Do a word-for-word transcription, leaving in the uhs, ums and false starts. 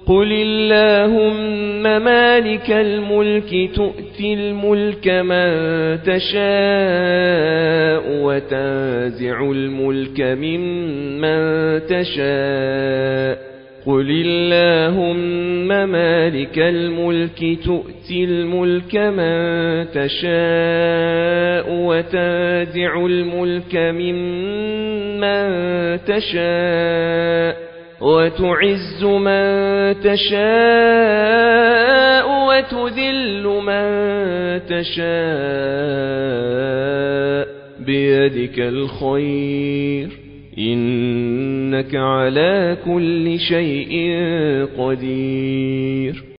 قل اللهم مالك الملك تؤتي الملك من تشاء وتنزع الملك ممن تشاء قل اللهم مالك الملك تؤتي الملك من تشاء وتنزع الملك ممن تشاء وتعز من تشاء وتذل من تشاء بيدك الخير إنك على كل شيء قدير.